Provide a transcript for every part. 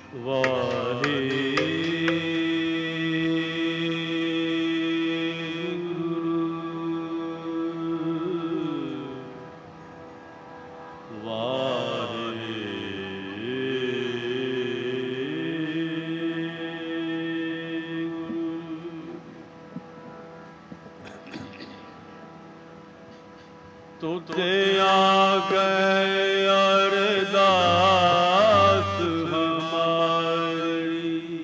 ਤੁਧੇ ਆਗੇ ਅਰਦਾਸ ਹਮਾਰੀ,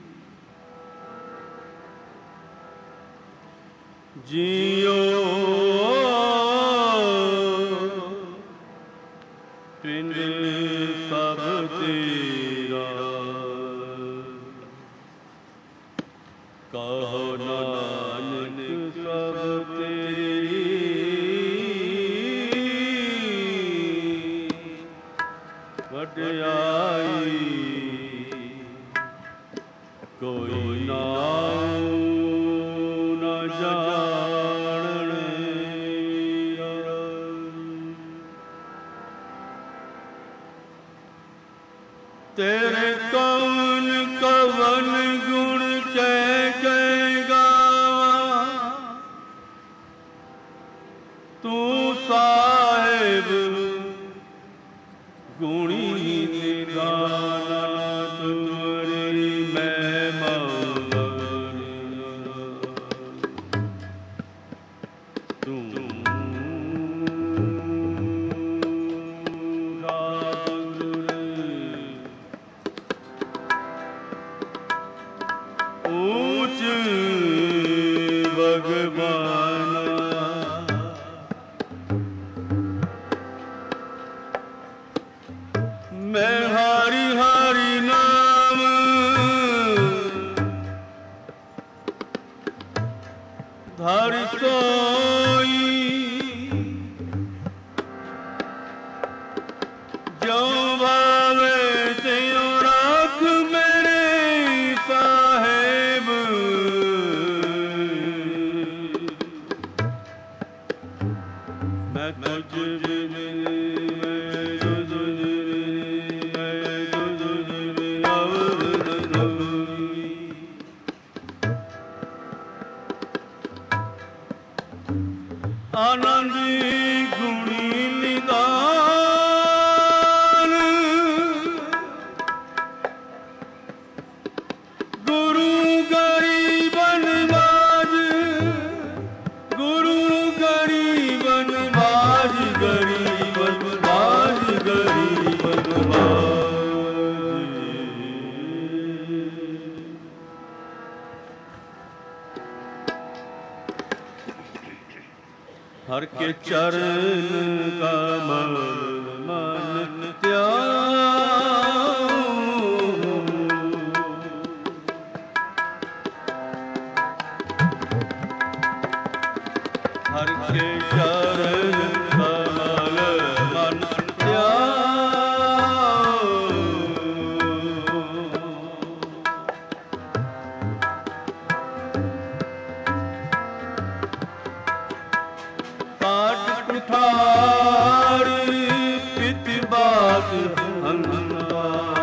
ਜੀਓ ਪਿੰਡ ਸਭ ਤੇਰਾ, ਕਹੋ ਨਾਨਕ ਸਭ ਤੇਰੀ ਵਡਿਆਈ, ਕੋਈ ਨਾਉ ਨ ਜਾਣੈ। ਤੇਰੇ ਕੌਣ ਕਵਨ ਗੁਣ ਚੈ ਕੈ ਗਾਵਾਂ, ਤੂੰ ਸਾਹਿਬ ਗੁਣੀ ਨਿਦਾਨਾ, ਤੁਮਰੀ ਮੈਂ ਮਗਨ, ਤੂੰ ਊਚ ਭਗਵਾਨਾ, ਮੈਂ ਹਰੀ ਹਰੀ ਨਾਮ ਧਰ ਸੋਈ, ਜੋ ਭਾਵੇ ਤਿਉ ਰੱਖ ਮੇਰੇ ਸਾਹਿਬ, ਮੈਂ ਤੁਝ ਬਿਨ ਆਨੰਦੀ ਗੁਣੀ ਨਿਦਾਨ, ਗੁਰੂ ਗਰੀਬਨ ਬਾਜ, ਗੁਰੂ ਗਰੀਬਨ ਬਾਜ, ਗਰੀਬਨ ਬਾਜ, ਗਰੀਬਨ ਬਾਜ। ਹਰ ਕੇ ਚਰਨ ਕਮਲ ਮਨ ਧਿਆਉ, ਹਰ ਕੇ ਚਰਨ ਕਮਲ ਮਨ ਧਿਆਉ, ਕਾਟ ਕੁਠਾਰ ਪਿਤ ਬਾਤ ਹੰਗਾ,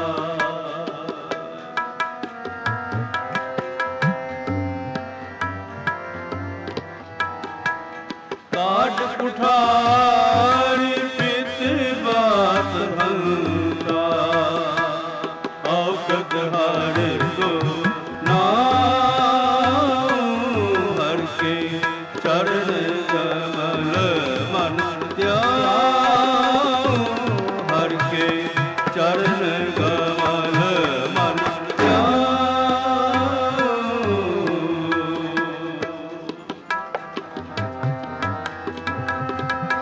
ਕਾਟ ਕੁਠਾਰ ਪਿਤ ਬਾਤ ਹੰਗਾ, ਔਕਤ ਹਰ ਕੋ ਨਾਉ, ਹਰ ਕੇ ਚਰਨ ਕਮਲ ਮਨ ਧਿਆਉ, ਹਰ ਕੇ ਚਰਨ ਕਮਲ ਮਨ ਧਿਆਉ।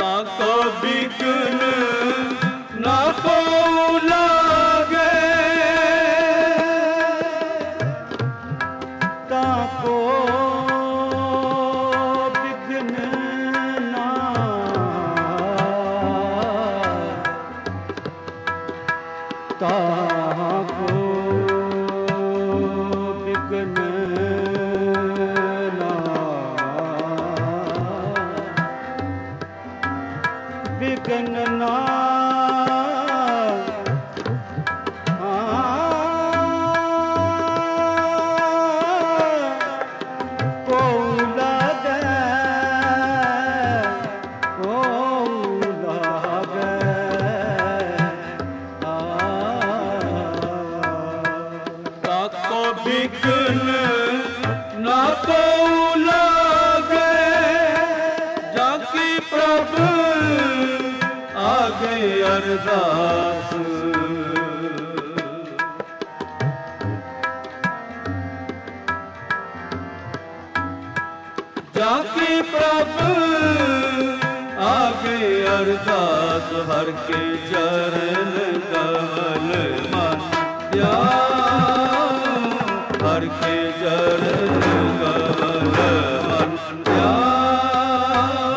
ताको बिघ्न ना को लागे, ताको बिघ्न ना, ताको बिघ्न ना, बिघ्न ना बिघ्न ना को लागे, जाकी प्रभु आगे अरदास। जाकी प्रभु आगे अरदास, हर के चरण कमल मन ध्यान, हर के चरण कमल मन ध्यान।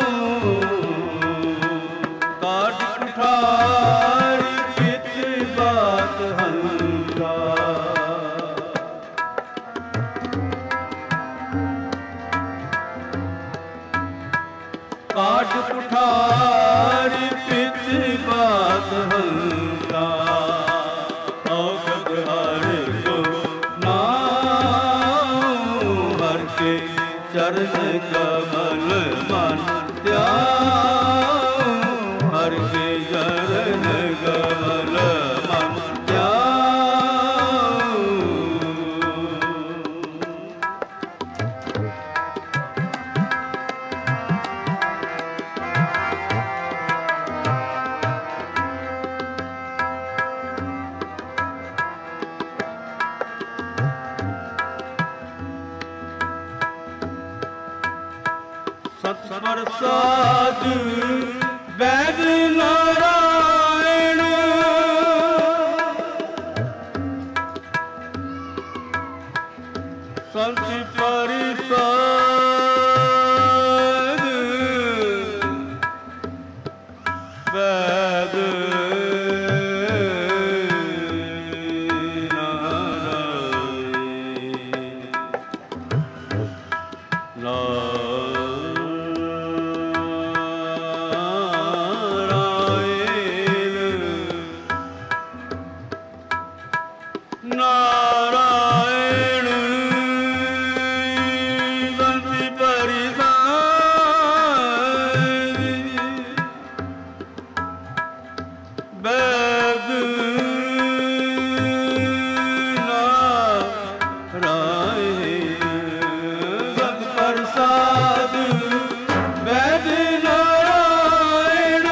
काट कुठारी चित बात हंसा, काट कुठारी चित बात हंसा। औषध हर को चरण कमल मन ध्यान, हर के चरण कमल मन ध्यान। सत्प्रसाद वैद नारायण, संत परिषद वैद नारायण बंसी परिषद वैद नारायण, संत परिषद वैद नारायण।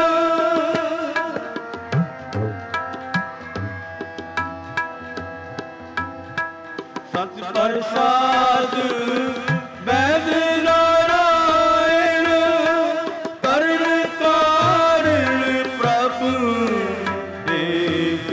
सत प्रसाद वैद नारायण, करण कारण प्रभु एक।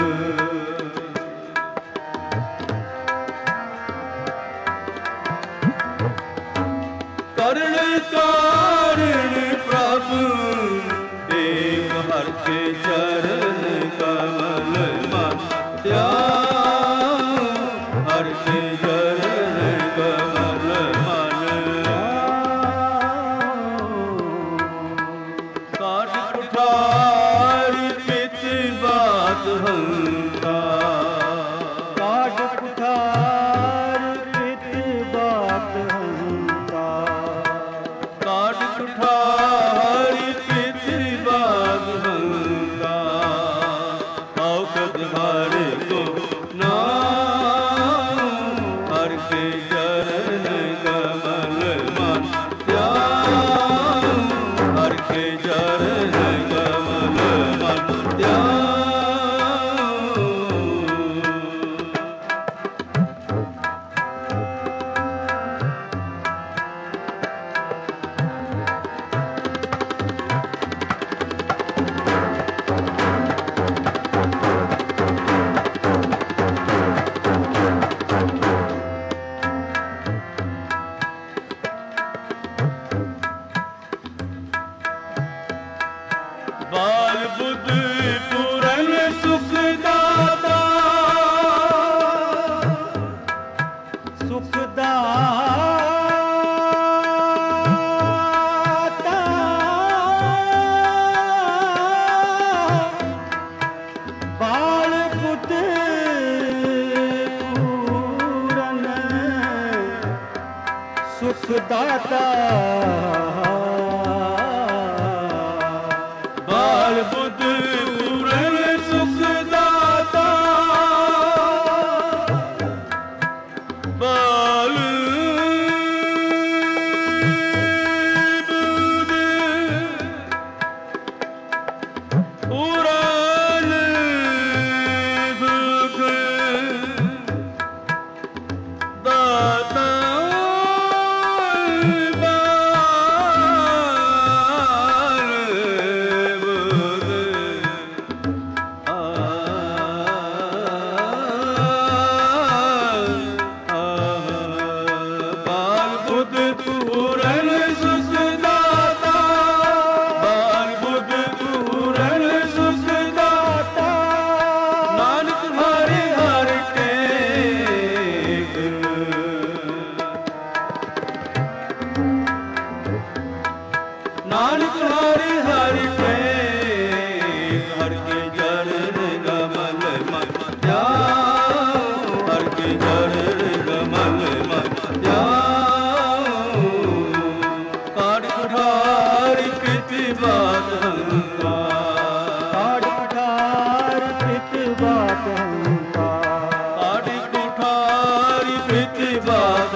करण कारण प्रभु एक, हर के चरण कमल मन ध्यान, हर के चरण कमल मन। काट कुठारी चित बात हंसा, काट कुठारी चित बात हंसा, काट कुठारी चित बात हंसा। औषध हर को नाम, हर के चरण कमल मन ध्यान, हर के चरण कमल मन ध्यान। बुध पूरन सुख दाता, सुख दाता बाल बुध पूरन सुख दाता, बाल बुध पूरन सुख दाता, बाल बुध पूरन सुख दाता, नानक हरि हरि टेक, हर के चरण कमल मन ध्यान, हर के चरण कमल मन ध्यान। काट कुठार कृति बात काट कुठार कृति बात काट कुठार कृति बात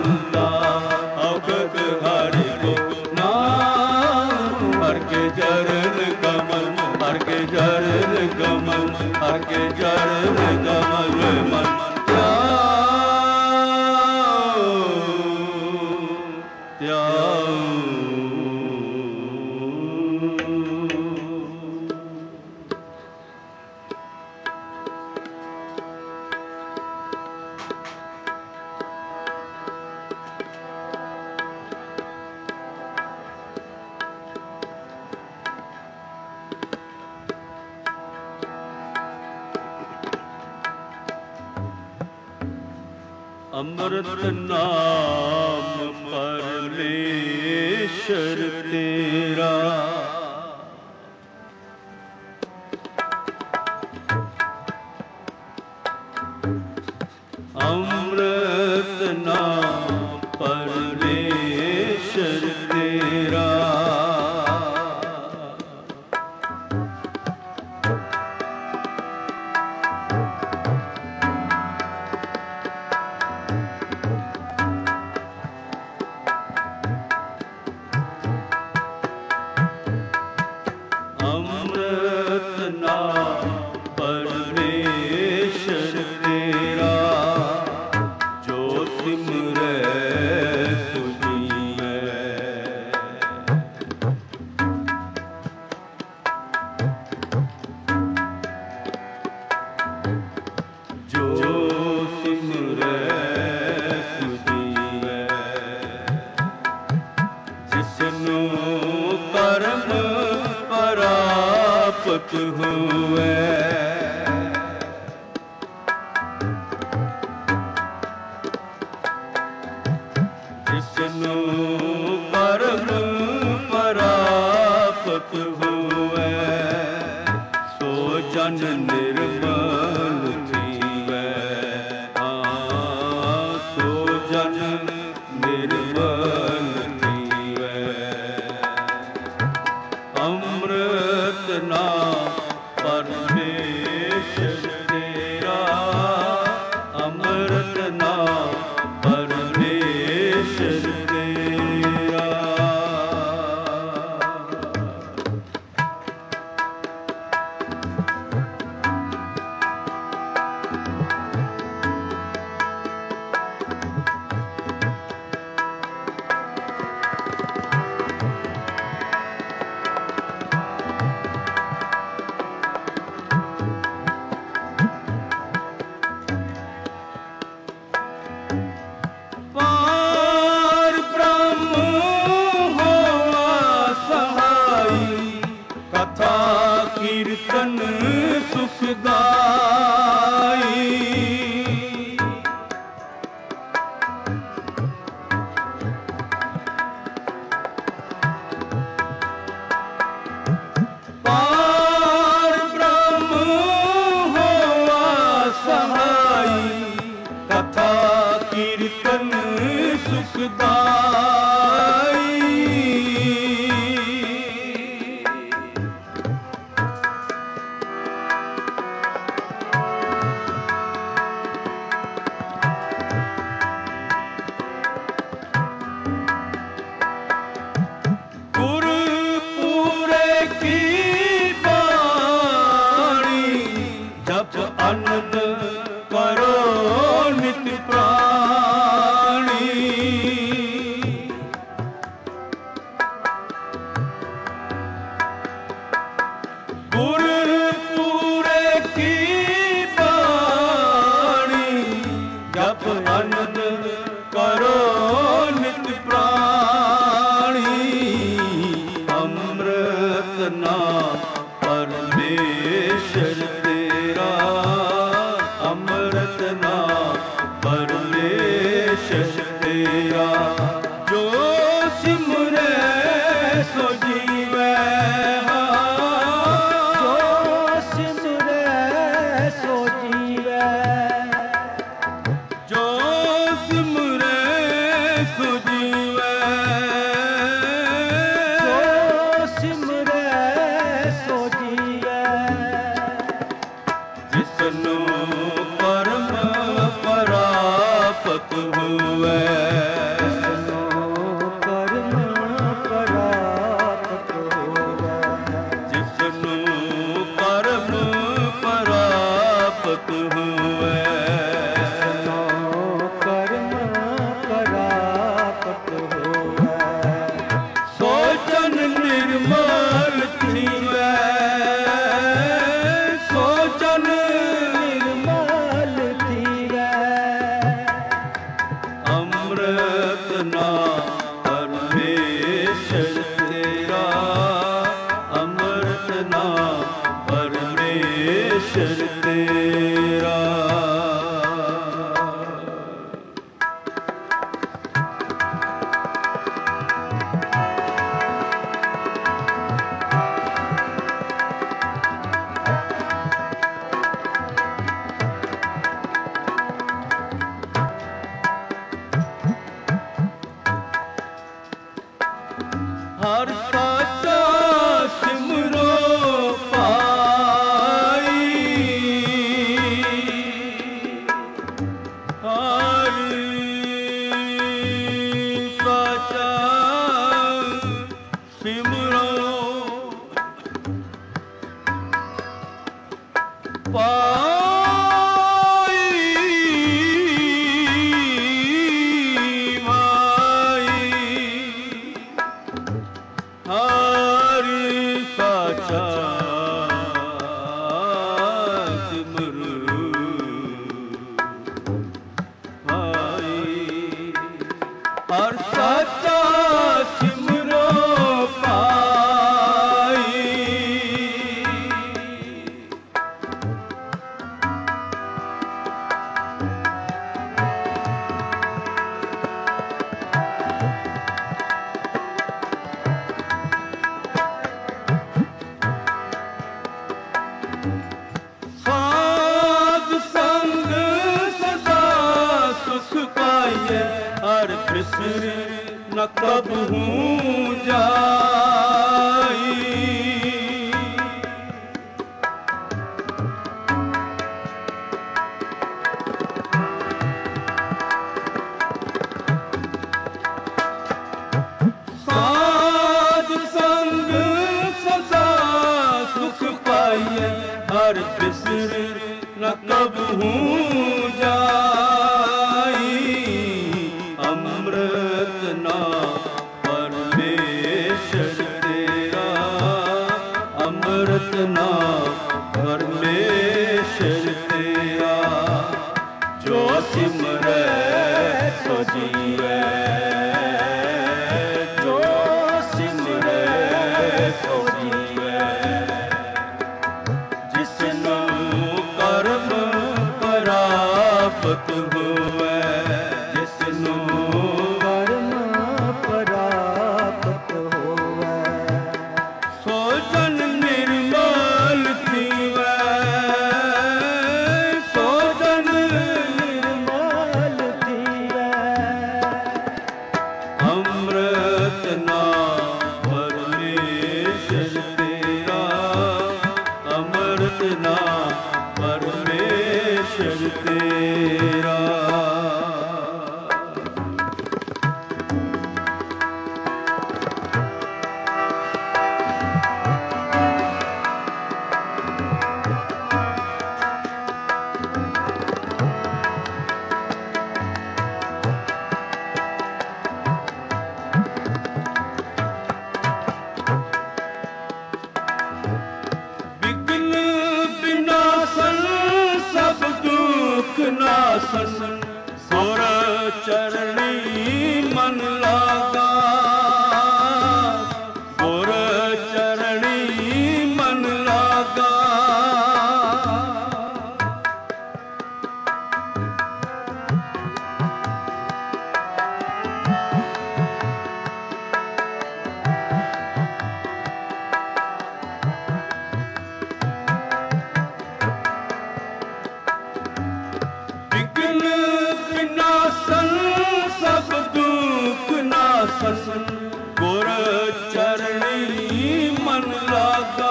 अवगत हरि को हर के चरण कमल, हर के चरण कमल, हर के चरण कमल मन अमृत नाम परमेश्वर तेरा, अमृत नाम परमेश्वर तेरा, अमृत नाम परमेश्वर तेरा, जो सिमरै सुजीवै, जो सिमरै सुजीवै, जिसनु कर्म परापत हुए, जिसनु कर्म परापत हुए, सो जन निर्मल जीवै, सो जन निर्मल जीवै। अमृत नाम परमेश्वर तेरा, अमृत नाम परमेश्वर तेरा। ਅੰਮ੍ਰਿਤ ਨਾਮ ਪਰਮੇਸ਼ਰ ਤੇਰਾ। ਨਾਸਨ ਸੁਰ ਚਰਣੀ ਮਨ ਲਾਗਾ, ਸੁਰ ਚਰਣੀ ਮਨ ਲਾਗਾ। ਸਭ ਦੁਖ ਨਾਸਨ ਗੁਰ ਚਰਣੀ ਮਨ ਲਾਗਾ,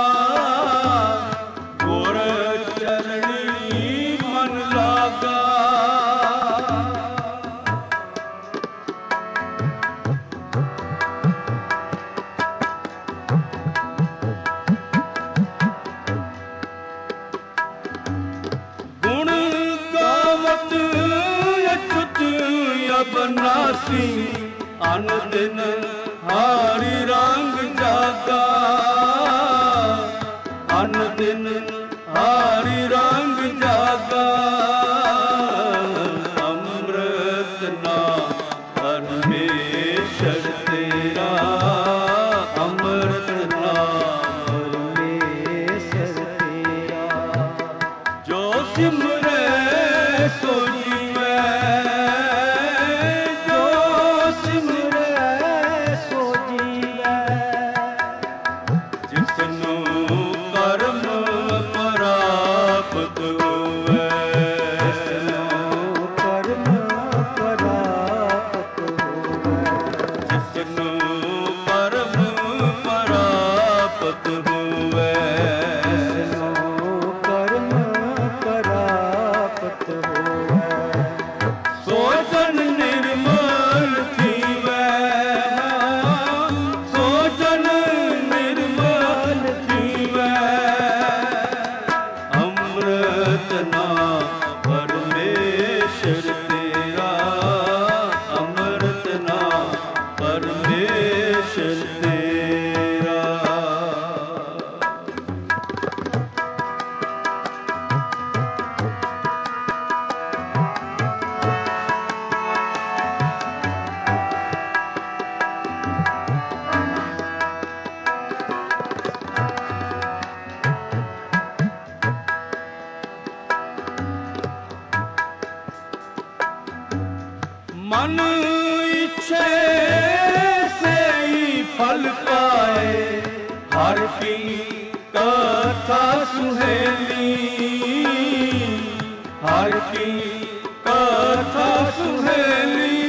ਗੁਰ ਚਰਣੀ ਮਨ ਲਾਗਾ। ਗੁਣ ਗਾਵਤ ਅਬਨਾਸੀ ਅਨ ਦਿਨ ਹਾਰੀ ਰੰਗ ਜਾਗਾ, ਅਨ ਦਿਨ ਹਾਰੀ ਰੰਗ ਜਾਗਾ। ਅੰਮ੍ਰਿਤ ਨਾਮ ਪਰਮੇਸ਼ਰ ਤੇਰਾ, ਅੰਮ੍ਰਿਤ ਨਾਮ ਪਰਮੇਸ਼ਰ ਤੇਰਾ। ਜੋ ਸਿਮਰੇ ਸੋ ਜੀਵੈ, मन इच्छे से ही फल पाए, हर की कथा सुहेली, हर की कथा सुहेली।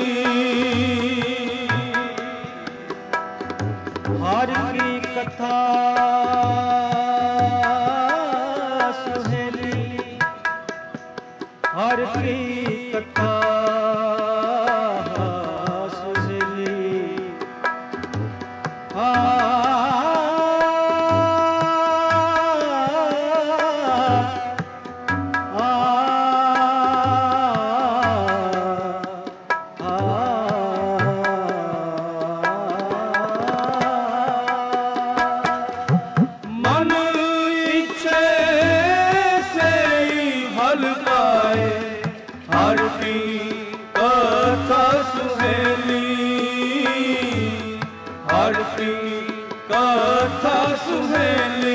हर की कथा सुहेली, हर की कथा कथा सुहेली।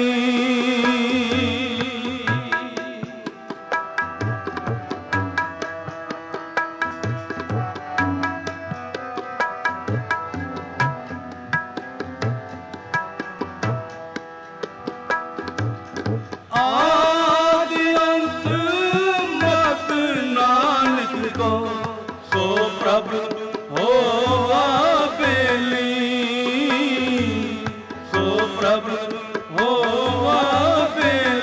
आदि अंत मत नानक को सो प्रभु होवा बेली, सो प्रभु होवा बेली।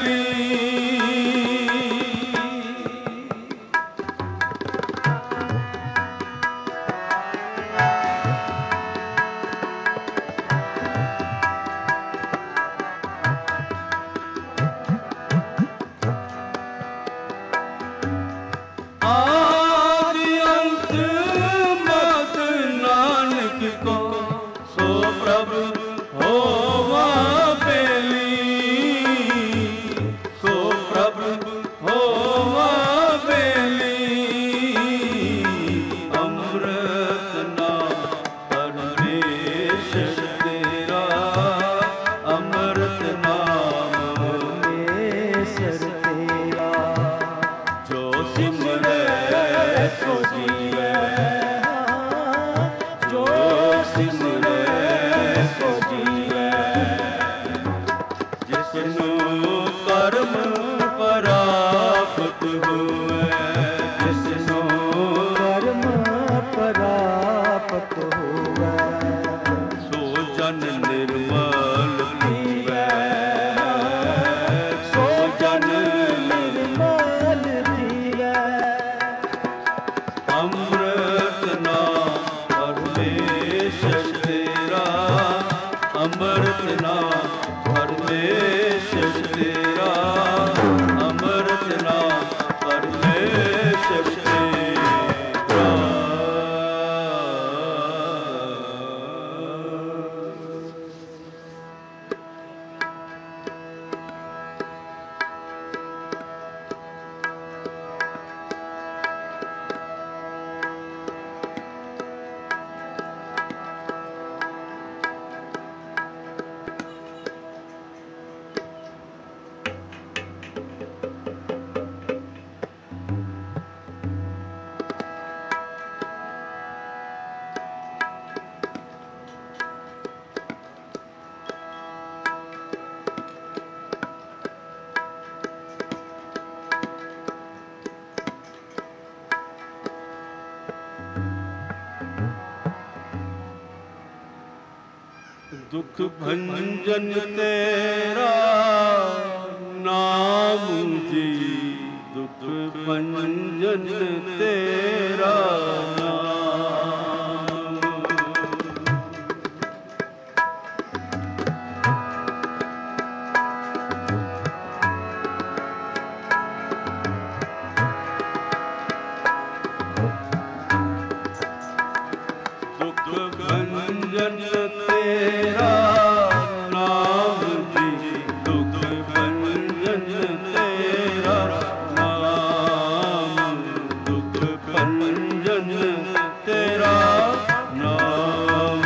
ਦੁਖ ਭੰਜਨ ਤੇਰਾ ਨਾਮ ਜੀ, ਦੁਖ ਭੰਜਨ ਤੇਰਾ ਨਾਮ। ਦੁਖ ਭੰਜਨ ਤੇਰਾ ਨਾਮ ਜੀ, ਦੁਖ ਭੰਜਨ ਤੇਰਾ ਨਾਮ, ਦੁਖ ਭੰਜਨ ਤੇਰਾ ਨਾਮ।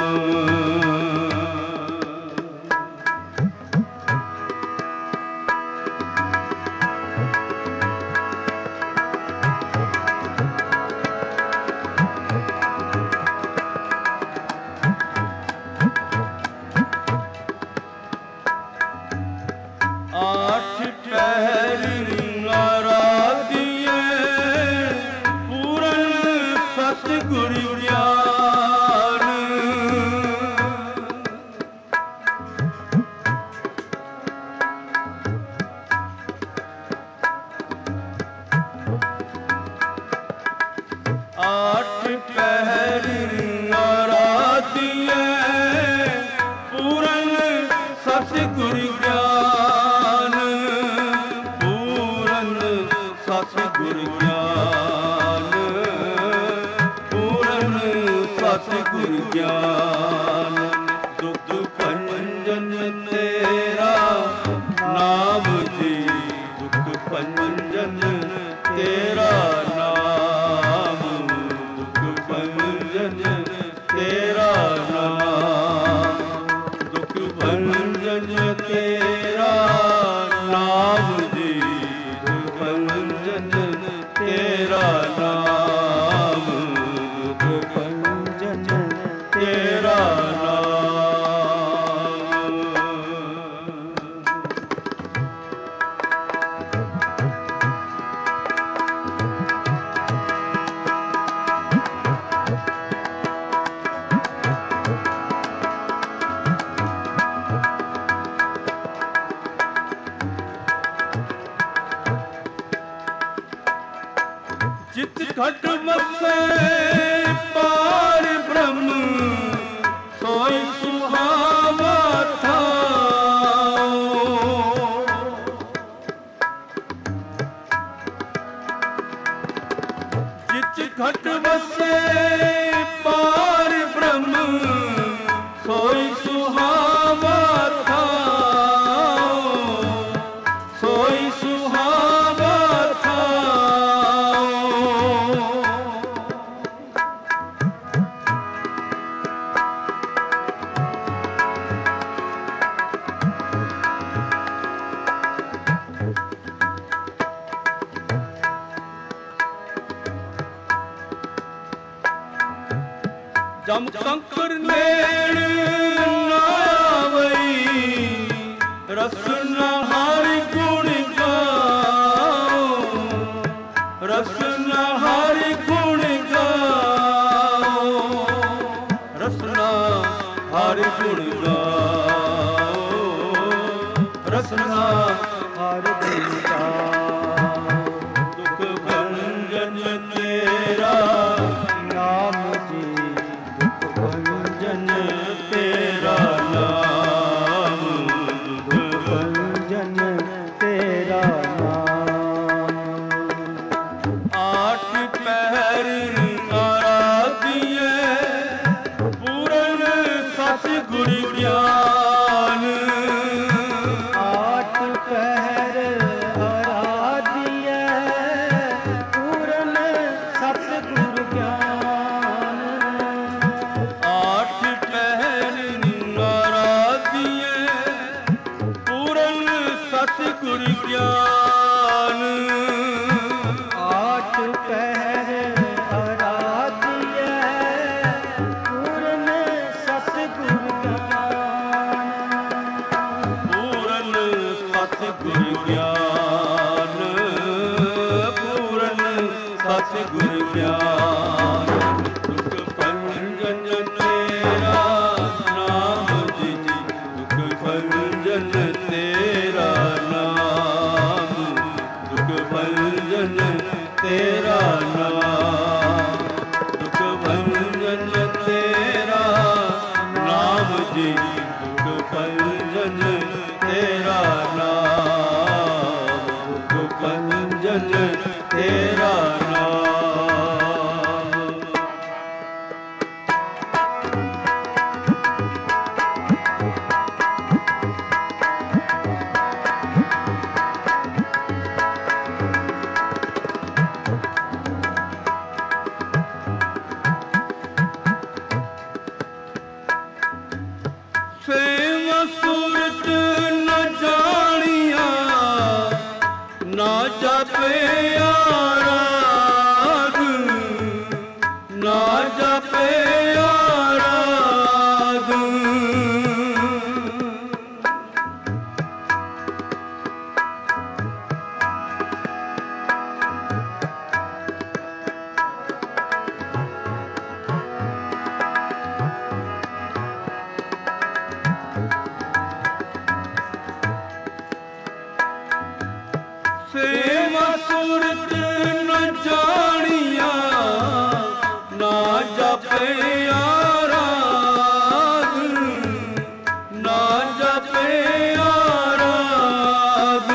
आठ पहर आराधिए पूरन सतगुर ज्ञान। आठ पहर आराधिए पूरन सतगुर ज्ञान, पूरन सतगुर ज्ञान, पूरन सतगुर ज्ञान। दुख भंजन तेरा नाम जी, दुख भंजन तेरा नाम, दुख भंजन तेरा नाम, दुख भंजन तेरा नाम जी, दुख भंजन तेरा नाम, दुख भंजन तेरा नाम। चित घट बसे पार ब्रह्म, सोई सुहावा ठाओ। चित घट बसे पार ब्रह्म, सोई सुहावा ठाओ, सोई सुहावा ठाओ। जम कंकर नेड़ न आवई, रसन हरि गुण गाओ, रसन हरि गुण गाओ, रसना हरि गुण गाओ, रसना हरि गुण गाओ। दुख भंजन तेरा नाम जी, दुख भंजन तेरा नाम, दुख भंजन तेरा नाम। आठ पहर आराधिए पूरन सतगुर ज्ञान। आठ पहर आराधिए ਸੇਵਾ ਸੁਰਤ ਨ ਜਾਣੀਆ, ਨਾ ਜਪਿਆ ਰਾਗ, ਨਾ ਜਪਿਆ ਰਾਗ।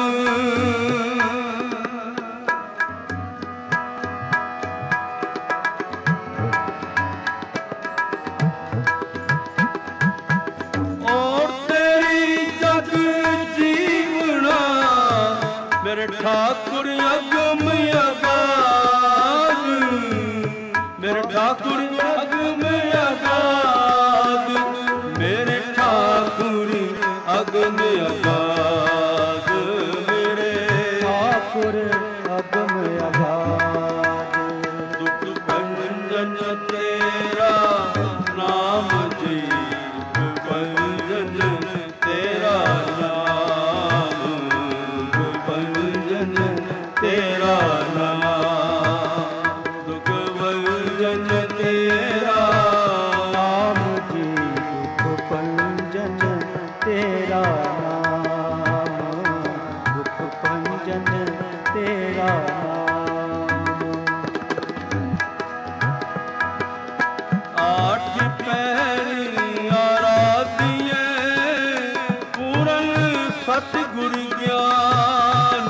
ਔਰ ਤੇਰੀ ਜਗ ਜੀਵਣਾ, ਮੇਰੇ ਠਾਕੁਰ ਅਗਮ ਅਗਾਧ, ਮੇਰੇ ਠਾਕੁਰ ਅਗਮ ਅਗਾਧ, ਮੇਰੇ ਠਾਕੁਰ ਅਗਮ ਅਗਾਧ, ਮੇਰੇ ਠਾਕੁਰ ਅਗਮ ਅਗਾਧ। ਦੁਖ ਭੰਜਨ ਤੇਰਾ ਨਾਮ ਜੀ, ਦੁਖ ਭੰਜਨ ਤੇਰਾ ਨਾਮ, ਦੁਖ ਭੰਜਨ ਤੇਰਾ ਨਾਮ, ਦੁਖ ਭੰਜਨ ਤੇਰਾ ਨਾਮ ਜੀ, ਦੁਖ ਭੰਜਨ ਤੇਰਾ ਨਾਮ, ਦੁਖ ਭੰਜਨ ਤੇਰਾ ਨਾਮ। ਆਠ ਪਹਿਰ ਆਰਾਧੀਏ, ਪੂਰਨ ਸਤਿਗੁਰ ਗਿਆਨ,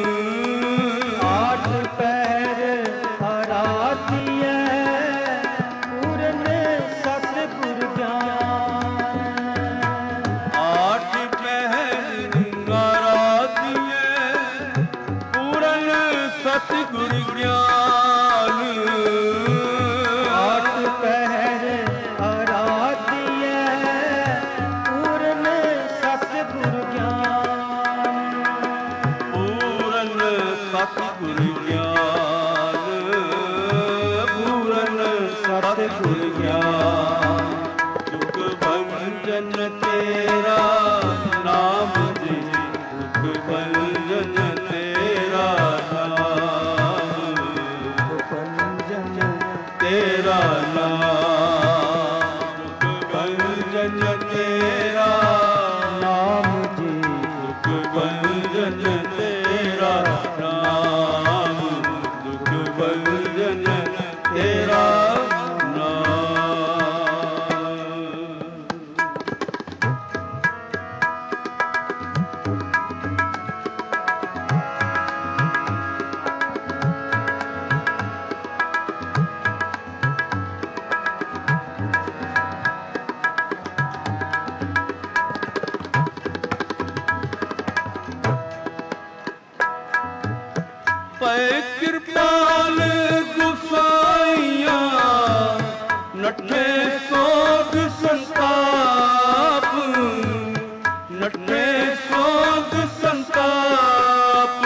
ਆਠ ਪਹਿਰ ਆਰਾਧੀਐ, ਪੂਰਨ ਸਤਿਗੁਰ ਗਿਆਨ। ਆਠ ਪਹਿਰ ਆਰਾਧੀਏ, ਪੂਰਨ ਸਤਿਗੁਰ ਗਿਆਨ, ਆਠ ਪਹਿਰ ਆਰਾਧੀਐ, ਪੂਰਨ ਸਤਿਗੁਰ ਗਿਆਨ। ਪੂਰਨ ਸਤਿਗੁਰ ਗਿਆਨ, ਪੂਰਨ ਸਤਿਗੁਰ ਗਿਆਨ। ਦੁਖ ਭੰਜਨ ਤੇਰਾ ਨਾਮ ਜੀ, ਦੁਖ ਭੰਜਨ ਤੇਰਾ ਨਾਮ, ਦੁਖ ਭੰਜਨ ਤੇਰਾ ਨਾਮ, ਦੁਖ ਭੰਜਨ ਤੇਰਾ ਨਾਮ ਜੀ, ਦੁਖ ਭੰਜਨ ਤੇਰਾ ਨਾਮ, ਦੁਖ ਭੰਜਨ ਤੇਰਾ ਨਾਮ। ਪਏ ਕਿਰਪਾਲ ਗੁਸਾਈਆਂ, ਨੱਠੇ ਸੋਗ ਸੰਤਾਪ, ਨੱਠੇ ਸੋਗ ਸੰਤਾਪ।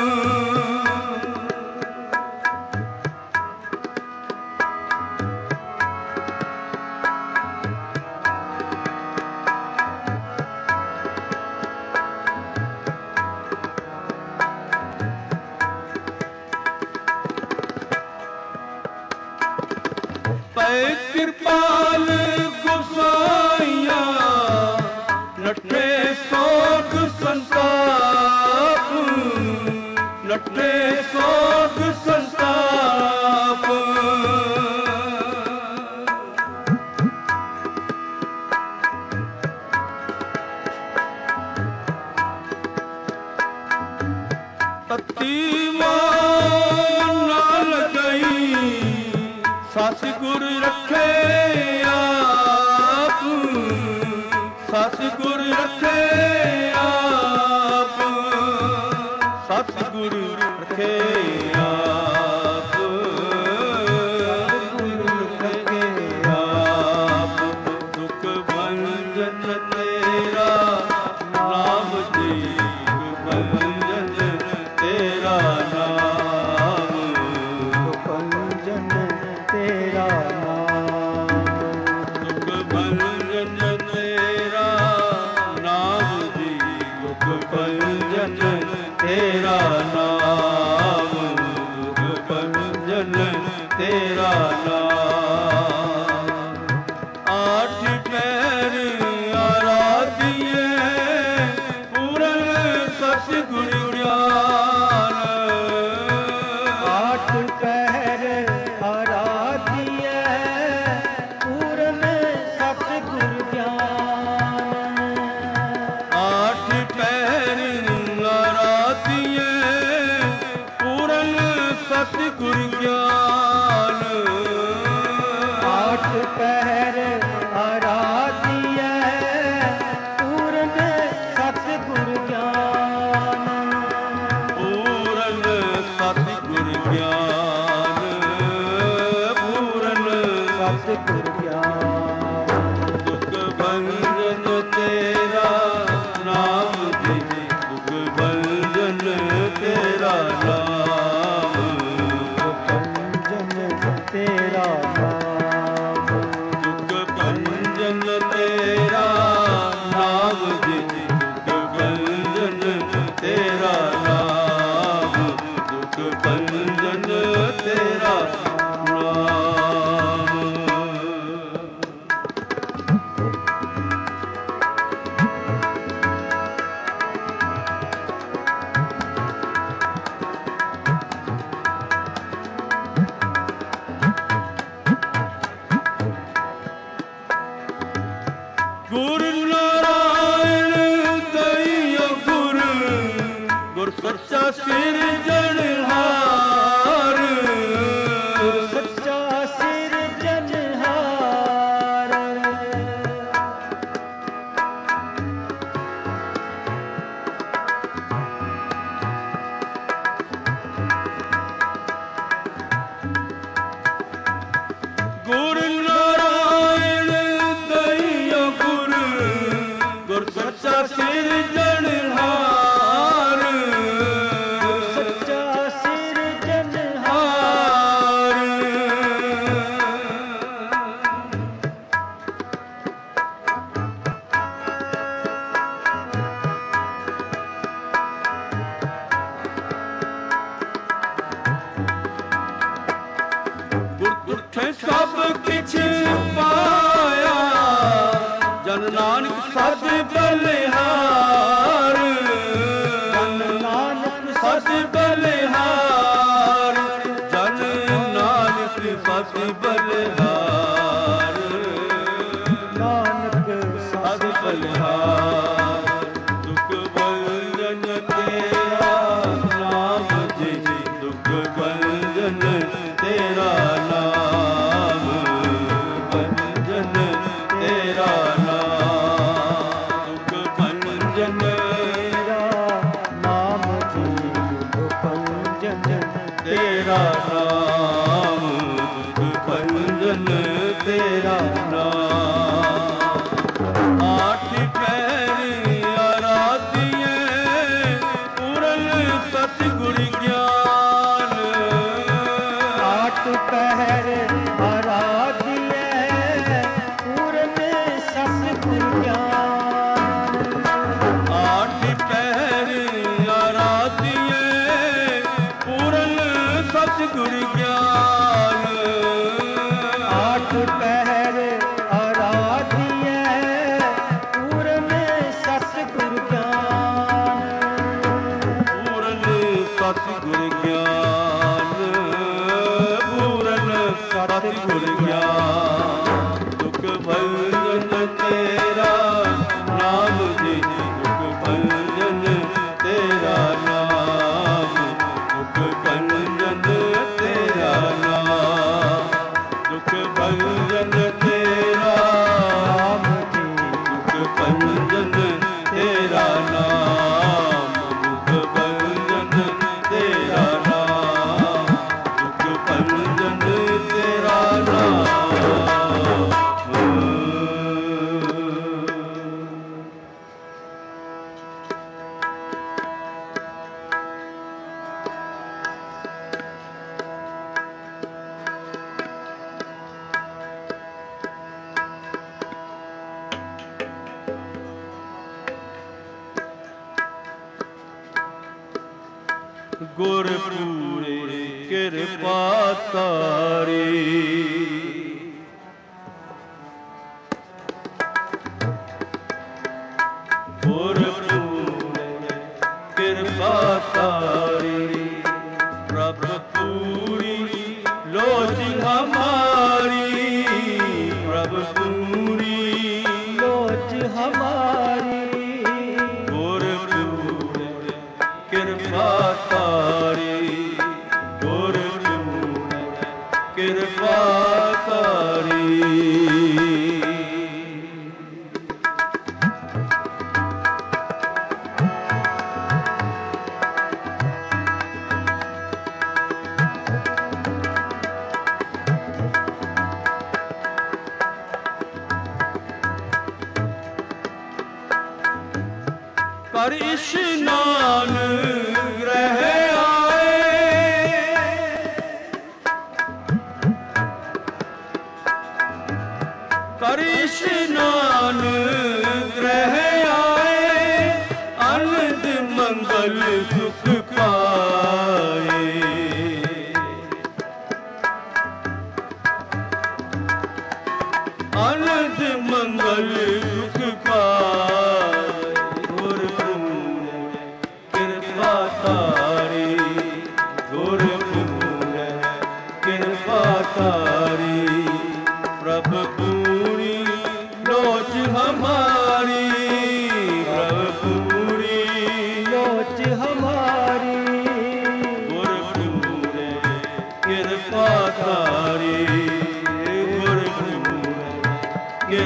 ਪਏ ਕਿਰਪਾਲ ਗੁਸਾਈਆਂ, ਨੱਠੇ ਸੋਗ ਸੰਤਾਪ, ਨੱਠੇ ਸੋਗ ਸੰਤਾਪ। ਤਤੀ ਮਾਂ ਨਾਲ ਗਈ, ਸਤਿਗੁਰ ਰੱਖੇ ਆਪ, ਸਤਿਗੁਰ ਰੱਖੇ ਆਪ, ਸਤਿਗੁਰ ਰੱਖੇ ਆਪ, ਸਤਿਗੁਰ ਰੱਖੇ ਆਪ। ਦੁਖ ਭੰਜਨ ਤੇਰਾ ਨਾਮ ਜੀ, ਦੁਖ ਭੰਜਨ ਤੇਰਾ ਨਾਮ, ਦੁਖ ਭੰਜਨ ਤੇਰਾ ਨਾਮ। ਦੁਖ ਭੰਜਨ ਤੇਰਾ ਨਾਮ ਜੀ, ਦੁਖ ਭੰਜਨ ਤੇਰਾ ਨਾਮ, ਦੁਖ ਭੰਜਨ ਤੇਰਾ ਨਾਮ। ਆਠ ਪਹਿਰ ਆਰਾਧੀਏ, ਪੂਰਨ ਸਤਿਗੁਰ ਗਿਆਨ, ਸਿਰਜਣਹਾਰ ਸੱਚਾ ਸਿਰਜਣਹਾਰ ਗੁਰ ਨਾਰਾਇਣ ਦਇਆ ਗੁਰ ਗੁਰ ਸੱਚਾ ਸਿਰਜਣਹਾਰ ਸੱਚਾ ਹਾਰ ਗੁਰ ਉੱਠੇ ਸਭ ਕਿਛ ਪਾਇਆ ਜਨ ਨਾਨਕ ਸਤ ਬਲਿਹਾਰ ਜਨ ਨਾਨਕ ਸਤ ਬਲਿਹਾਰ ਜਨ ਨਾਨਕ ਸਤ ਬਲਿਹਾਰ ਨਾਨਕ ਸਤ ਬਲਿਹਾਰ ਦੁਖ ਭੰਜਨ ਤੇਰਾ ਨਾਮ ਜੀ ਦੁਖ ਭੰਜਨ ਤੇਰਾ ਨਾਮ ਭੰਜਨ ਤੇਰਾ ਨਾਮ ਦੁਖ ਭੰਜਨ ਤੇਰਾ ਨਾਮ ਜੀ ਦੁਖ ਭੰਜਨ ਤੇਰਾ ਨਾਮ ਦੁਖ ਭੰਜਨ ਤੇਰਾ ਨਾਮ ਆਠ ਪਹਿਰ ਆਰਾਧੀਏ ਪੂਰਨ ਸਤਿਗੁਰ ਗਿਆਨ ਆਠ ਪਹਿਰ ਆਰਾਧੀਐ ਪੂਰਨ ਸਤਿਗੁਰ ਗਿਆਨ ਆਠ ਪਹਿਰ ਆਰਾਧੀਏ ਪੂਰਨ ਸਤਿਗੁਰ ਗਿਆਨ ਆਠ ਪਹਿਰ ਆਰਾਧੀਐ ਪੂਰਨ ਸਤਿਗੁਰ ਗਿਆਨ ਪੂਰਨ ਸਤਿਗੁਰ ਗਿਆਨ ਪੂਰਨ ਸਤਿਗੁਰ ਗਿਆਨ ਦੁਖ ਭੰਜਨ ਤੇਰਾ ਨਾਮ ਜੀ ਦੁਖ ਭੰਜਨ ਤੇਰਾ ਨਾਮ ਦੁਖ ਭੰਜਨ ਤੇਰਾ ਨਾਮ ਦੁਖ ਭੰਜਨ ਤੇਰਾ ਨਾਮ ਜੀ ਦੁਖ ਭੰਜਨ ਤੇਰਾ ਨਾਮ ਦੁਖ ਭੰਜਨ ਤੇਰਾ ਨਾਮ ਦੁਖ ਭੰਜਨ ਤੇਰਾ ਨਾਮ ਗੁਰ ਪੂਰੇ ਕਿਰਪਾ ਤਾਰੀ ਗੁਰ ਪੂਰੇ ਕਿਰਪਾ ਤਾਰੀ ਪ੍ਰਭ ਪੂਰੀ ਲੋਚ ਹਮਾਰੀ ਪ੍ਰਭ ਪੂਰੀ ਲੋਚ ਹਮਾਰੀ ਗੁਰ ਪੂਰੇ ਕਿਰਪਾ ਤਾਰੀ ਗੁਰ ਪੂਰੇ ਕਿਰਪਾ ਤਾਰੀ ਕਰ ਇਸ਼ਨਾਨ ਰਹਿ ਆਏ ਕਰ ਇਸ਼ਨਾਨ ਰਹਿ ਆਏ ਅਨੰਦ ਮੰਗਲ ਸੁਖ ਪਾਏ ਅਨੰਦ ਮੰਗਲ ਸੁਖ ਪਾਏ ਗੁਰ ਪੂਰੇ ਕਿਰਪਾ ਤਾਰੀ ਗੁਰ ਪੂਰੇ ਕਿਰਪਾ ਤਾਰੀ ਪ੍ਰਭ ਪੂਰੀ ਲੋਚ ਹਮਾਰੀ ਪ੍ਰਭ ਪੂਰੀ ਲੋਚ ਹਮਾਰੀ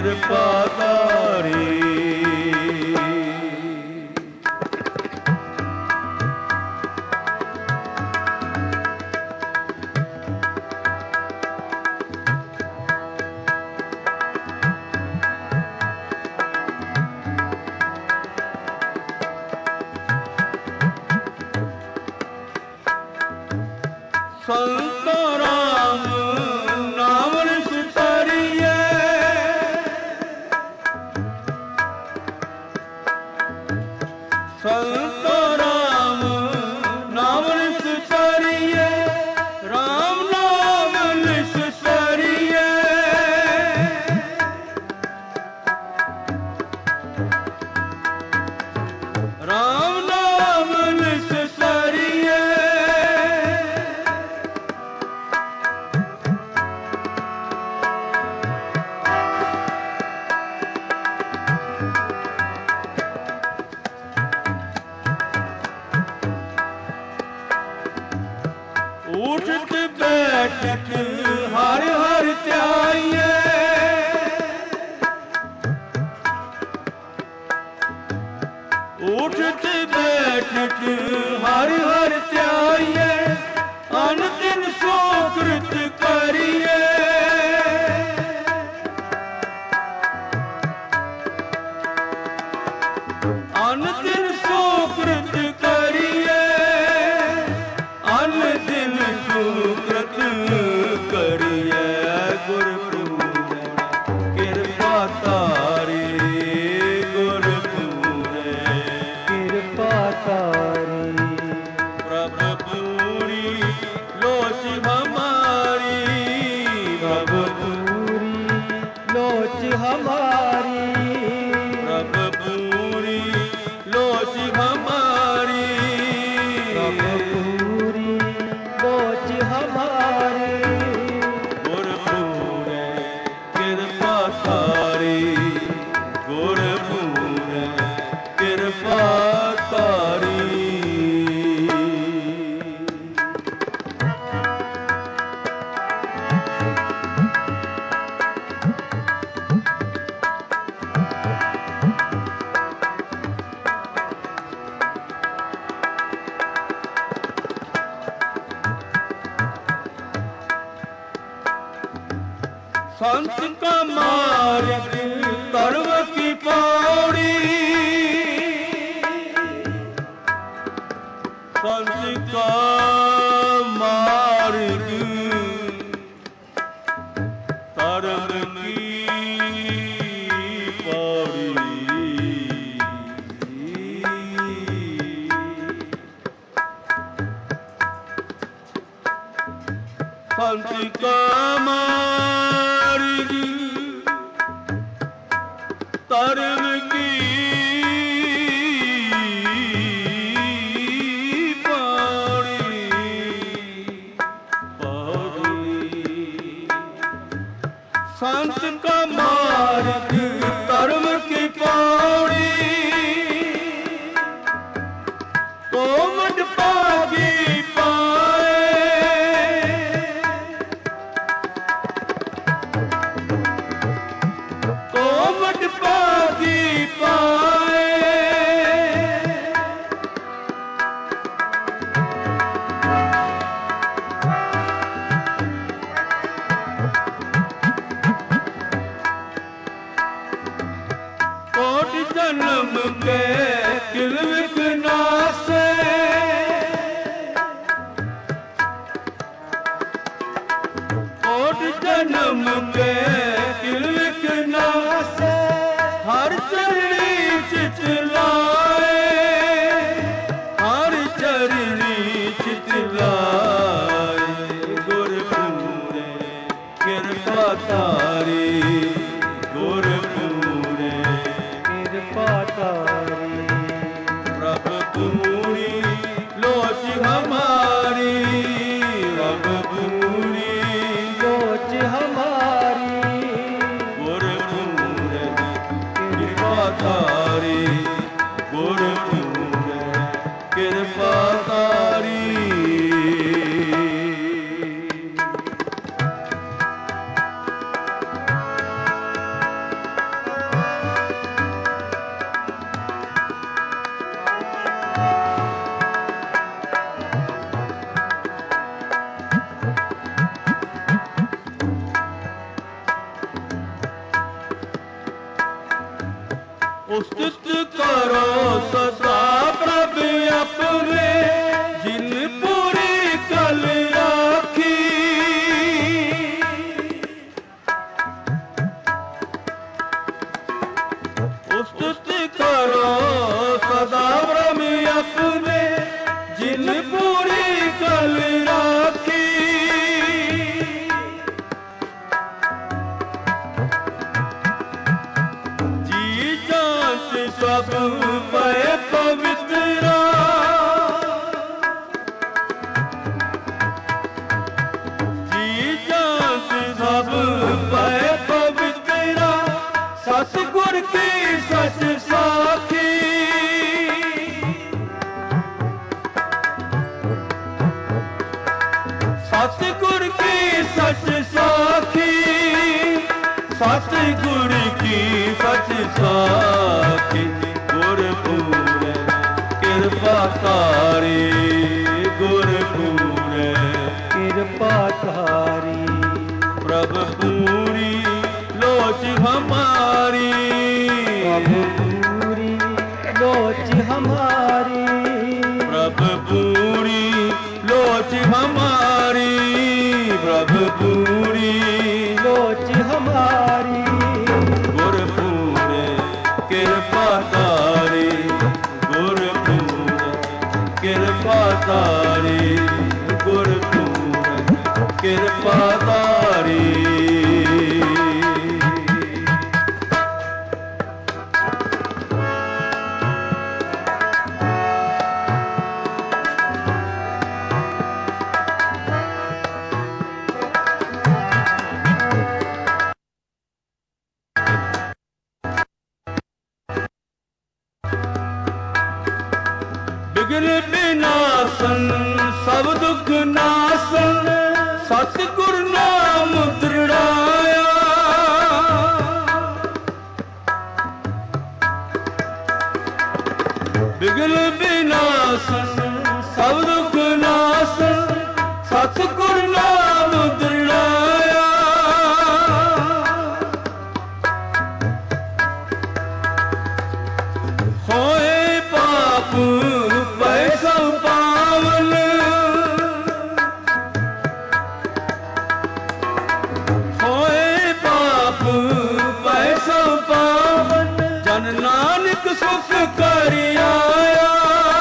ਕਿਰਪਾ ਧਾਰੀ। ਸੰਤੋ ਰਾਮ ਨਾਮ ਰਸ ਤਾਰੀਐ, ਸੰਤੋ ਰਾਮ ਨਾਮ ਰਸ ਤਾਰੀਐ, ਰਾਮ ਨਾਮ ਰਸ ਤਾਰੀਐ, ਰਾਮ ਨਾਮ ਰਸ ਤਾਰੀਐ। ਉਠਤ ਬੈਠਤ ਹਰ ਹਰ ਧਿਆਈਐ, ਉਠਤ ਬੈਠਤ ਹਰ ਹਰ ਧਿਆਈਐ, ਅਨ ਦਿਨ ਸੋਕ੍ਰਿਤ ਕਰੀਐ, ਅਨ ਦਿਨ ਸੋਕ੍ਰਿਤ ਕਰੀਐ, ਅਨ ਦਿਨ ਸੁਕ੍ਰਿਤ ਕਰੀਐ। ਗੁਰ ਪੂਰੈ ਕਿਰਪਾ ਧਾਰੀ, ਗੁਰ ਪੂਰੈ ਕਿਰਪਾ ਧਾਰੀ। ਪ੍ਰਭ ਪੂਰੀ ਲੋਚ ਹਮਾਰੀ, ਪ੍ਰਭ ਪੂਰੀ ਲੋਚ ਹਮਾਰੀ, ਪ੍ਰਭ ਪੂਰੀ ਲੋਚ ਹਮਾਰੀ, ਪ੍ਰਭ ਪੂਰੀ ਲੋਚ ਹਮਾਰੀ। ਗੁਰ ਪੂਰੈ ਕਿਰਪਾ ਧਾਰੀ, ਗੁਰ ਪੂਰੈ ਕਿਰਪਾ ਧਾਰੀ। संत का मार्ग कर्म की पौड़ी, संत का मार्ग कर्म की पौड़ी, संत का मार्ग धर्म की पौड़ी, पौड़ी। संत का मार्ग धर्म की पौड़ी, कोमट पागी पाए, कोमट पागी पाए, कोटि जन्म के किल विघ्नासे, कोटि जन्म के किल विघ्नासे, हर चरणी चित लाए, हर चरणी चित लाए। गुर पूरे किरपा तारी, गुर पूरे किरपा तारी। प्रभ पूरी लोच हमारी, प्रभ पूरी लोच हमारी, गुर पूरे किरपा तारी, गुर पूरे किरपा तारी। अपने जिन पूरी कल राखी। जी जात सब पय पवित्रा, जी जात सब पय पवित्रा, सतगुर की सच साखी। सतगुर की सच साखी, सतगुर की सच साखी। गुरपुर कृपा तारी, गुरपुर कृपा तारी। प्रभु पूरी लोच हमारी, प्रभु पूरी लोच हमारी। प्रभु पूरी लोच हमारी, प्रभु पूरी लोच हमारी। गुरपुर कृपा तारी, गुरपुर कृपा तारी, गुरपुर कृपा तारी। विघ्न विनाशन सब दुख नाशन, सतगुर नाम दृढ़ाया। विघ्न विनाशन सब दुख नाशन, सतगुर नाम दृढ़ाया। होए पाप पैसा पावन, होए पाप पैसा पावन, जन नानक सुख करि आया।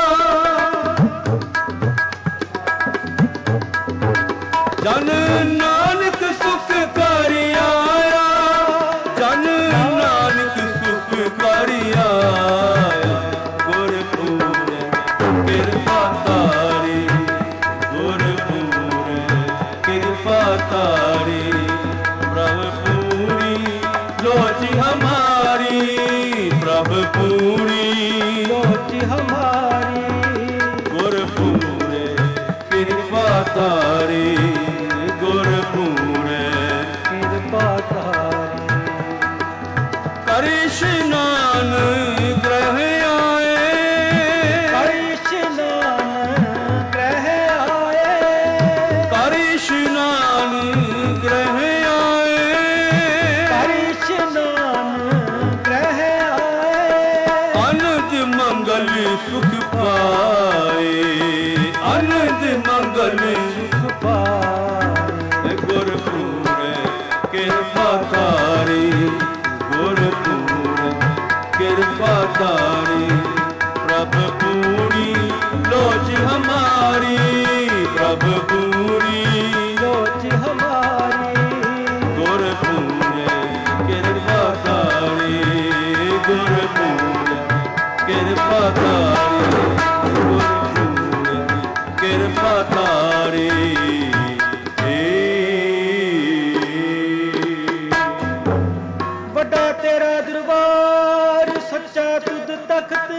जन नानक सुख करि आया, जन नानक सुख करि आया। गुरपुर कृपा तारी, गुरपुर कृपा तारी। प्रभु पूरी लोच हमारी, प्रभु पूरी लोच हमारी। गुरपुर कृपा तारी, गुरपुर कृपा तारी। करि स्नान ग्रह आए, करि स्नान ग्रह आए। करि स्नान ग्रह आए। करि स्नान ग्रह आए। अनंत मंगल सुख पाए, अनंत मंगल सुख पाए। गुरपुर कृपा तारी, गुरपुर कृपा तारी। प्रभु पूरी लोच हमारी, प्रभु पूरी लोच हमारी। गुरपुर कृपा तारी, गुरपुर कृपा तारी, गुरपुर कृपा तारी। ਵੱਡਾ ਤੇਰਾ ਦਰਬਾਰ ਸੱਚਾ ਤੁਧ ਤਖਤ,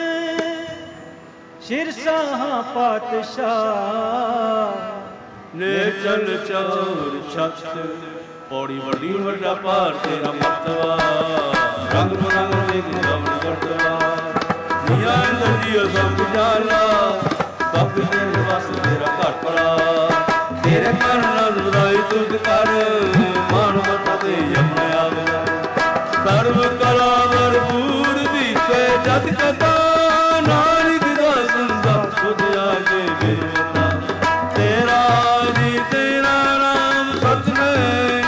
ਸ਼ਿਰਸਾਹਾਂ ਪਾਤਸ਼ਾਹ। ਨੇ ਚਲ ਚੌਰ ਛਤ, ਪੌੜੀ ਵੱਡੀ ਵੱਡਾ ਭਾਰ ਤੇਰਾ ਮਰਤਬਾ। ਰੰਗ ਰੰਗ ਦੇ ਗਵਨ ਕਰਦਵਾ, ਨੀਆਂ ਨਦੀਓ ਸਭ ਜਾਲਾ। ਸਭ ਤੇਰੇ ਵਸ ਤੇਰਾ ਘਰ ਪੜਾ, ਤੇਰੇ ਘਰ ਨਾਲ ਵਧਾਈ ਤੁਧ ਕਰ। ਮਾਨ ਮਤਾ ਤੇ ਜਮ ਆਵਲਾ, ਸਰਵ ਕਲਾ ਭਰਪੂਰ ਦੀਸੈ ਜਤ ਕਥਾ। ਨਾਨਕ ਦਾਸ ਦਾ ਸੁਧ ਆਗੇ ਬਿਰਵਤਾ, ਤੇਰਾ ਜੀ ਤੇਰਾ ਨਾਮ ਸਤਿ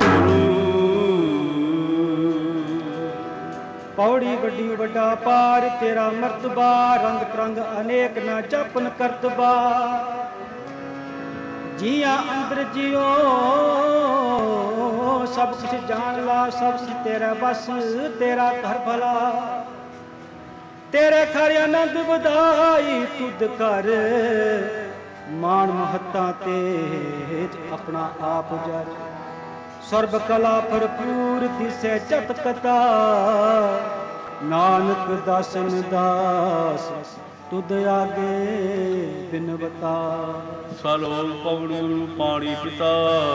ਵਾਹਿਗੁਰੂ। ਪੌੜੀ ਵੱਡੀ ਵੱਡਾ ਪਾਰ ਤੇਰਾ ਮਰਤਬਾ, ਰੰਗ ਤਰੰਗ ਅਨੇਕ ਨਾ ਜਾਪਨ ਕਰਤਬਾ। ਜੀਆਂ ਅੰਦਰ ਜਿਉ ਸਭ ਕੁਛ ਜਾਣ ਲਾ, ਸਭ ਕੁਛ ਤੇਰਾ ਬਸ, ਤੇਰਾ ਘਰ ਭਲਾ। ਤੇਰੇ ਘਰ ਆਨੰਦ ਵਧਾਈ ਤੁਧ ਕਰ, ਮਾਣ ਮਹੱਤਾ ਤੇ ਆਪਣਾ ਆਪ ਜਰ। ਸਰਬ ਕਲਾ ਭਰਪੂਰ ਦਿਸੈ ਚਤ ਕਤਾ, ਨਾਨਕ ਦਾਸਨ ਦਾਸ ਤੁਧ ਆਗੇ ਬਿਨਵਤਾ। ਸਲੋਲ ਪਵਨ ਗੁਰੂ ਪਾਣੀ ਪਿਤਾ,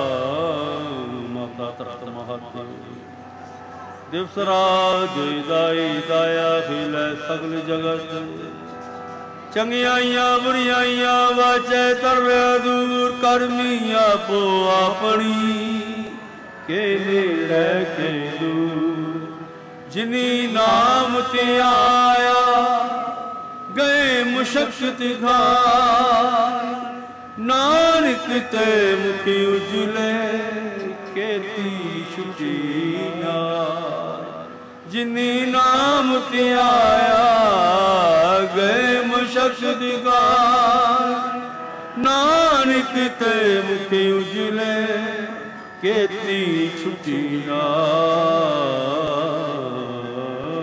ਮਾਤਾ ਧਰਤ ਮਹਤ। ਦਿਵਸ ਰਾਜ ਦਾਈ ਦਾਇਆ, ਖਿਲੈ ਸਗਲ ਜਗਤ। ਚੰਗਿਆਈਆਂ ਬੁਰੀਆਈਆਂ ਵਾਚੈ ਤਰਵਿਆ ਦੂਰ, ਕਰਮੀ ਆਪੋ ਆਪਣੀ ਕੇ ਨੇੜੇ ਕੇ ਦੂਰ। ਜਿਨੀ ਨਾਮ ਤੇ ਆਇਆ ਗਏ ਮੁਸ਼ਕਤ ਘਾਇ, ਨਾਨਕ ਤੇ ਮੁਖੀ ਉਜਲੇ ਕੇਤੀ ਛੁਟੀ ਨਾਰ। ਜਿਨੀ ਨਾਮ ਤੇ ਆਇਆ ਗਏ ਮੁਸ਼ਕਤ ਘਾਇ, ਨਾਨਕ ਤੇ ਮੁਖੀ ਉਜਲੇ ਕੇਤੀ ਛੁਟੀ ਨਾਰ।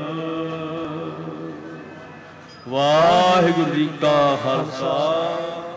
ਵਾਹਿਗੁਰੂ ਜੀ ਕਾ ਖਾਲਸਾ,